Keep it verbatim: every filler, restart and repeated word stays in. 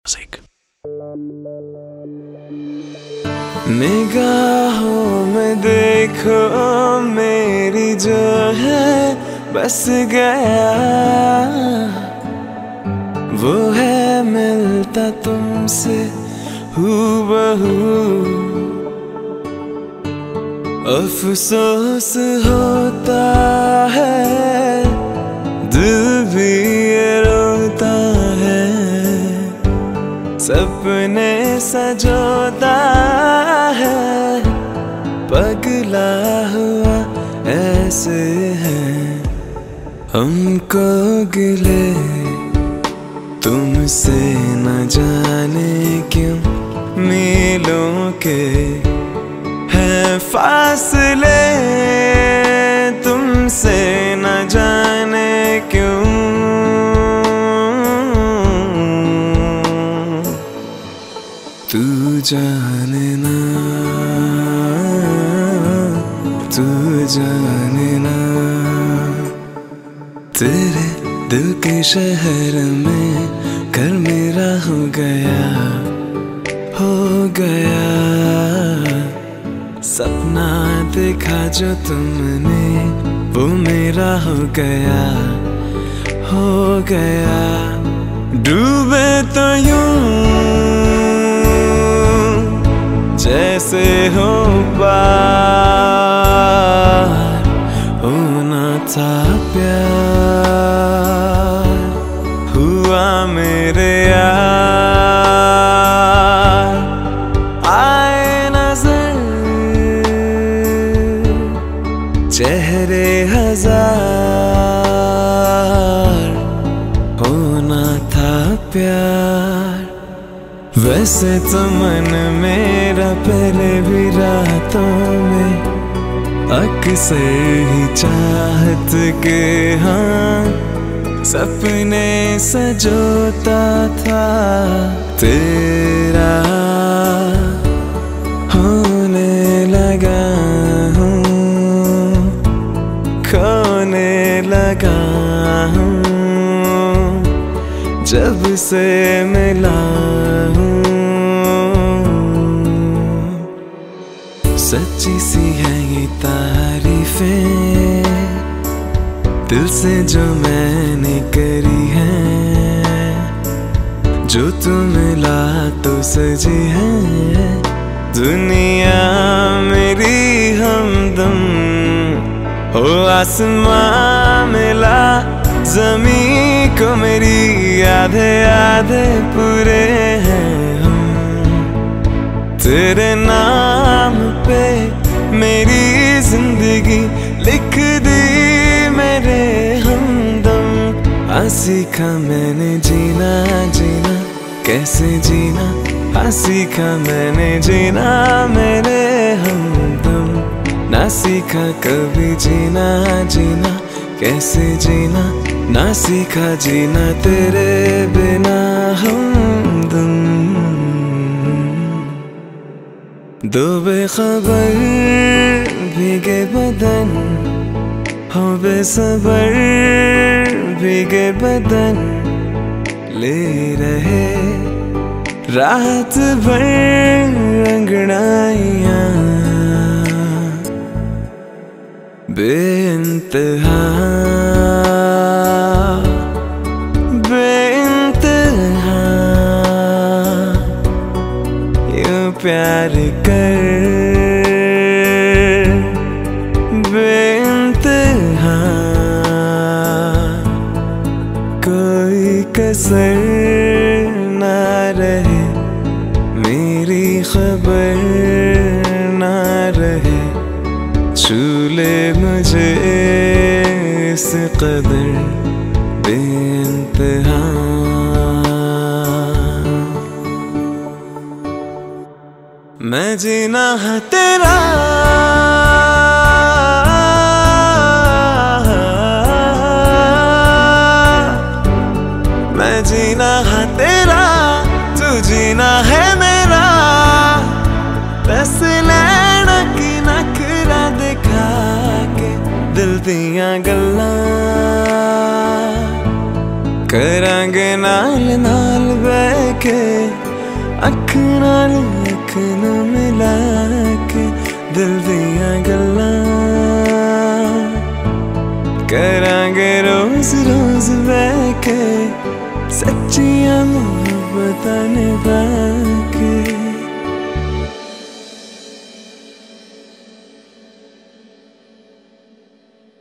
Music. निगाहों में देखो मेरी जो है बस गया, वो है मिलता तुमसे हूबहू। अफसोस होता है दिल भी ये रोता है, सपने सजोता है पगला हुआ ऐसे है। हमको गिले तुमसे न जाने क्यों, मीलों के हैं फासले तुमसे न जाने क्यों। तू जाने ना, तू जाने ना, तेरे दिल के शहर में घर मेरा हो गया, हो गया। सपना देखा जो तुमने वो मेरा हो गया, हो गया। डूबे तो यूं जैसे हो पार, होना था प्यार, हुआ मेरे यार। आए नजर चेहरे हजार, होना था प्यार। वैसे तो मन मेरा पहले भी रातों में अक्सर ही चाहत के हाँ सपने सजोता था तेरा, होने लगा हूँ, खोने लगा हूँ जब से मिला हूँ। सच्ची सी है ये तारीफें दिल से जो मैंने करी है, जो तू मिला तो सजी है दुनिया मेरी हमदम। हो आसमां मिला ज़मीं को मेरी, आधे आधे पूरे हैं हम। तेरे नाम पे मेरी जिंदगी लिख दी मेरे हमदम। हाँ सीखा मैंने जीना जीना कैसे जीना, हाँ सीखा मैंने जीना मेरे हमदम। ना सीखा कभी जीना जीना कैसे जीना, ना सीखा जीना तेरे बिना हमदम। दो बेखबर भीगे बदन हो बेसबर भीगे बदन ले रहे रात भर अंगड़ाइयाँ बेइंतहा बेइंतहा यूं प्यार कर बेइंतहा, कोई कसर ना रहे मेरी खबर ना रहे, छू ले मुझे इस कदर बेइंतहा। मैं जीना है तेरा मैं जीना है तेरा, तू जीना है मेरा। बस लैना की नखरा दिखा के दिल दियां गल्लां करांगे नाल नाल बैठ के अख नाल अख नू मिला के दिल दियां गल्लां करांगे रोज रोज बैठ के सच्चियां मोहब्बतां निभा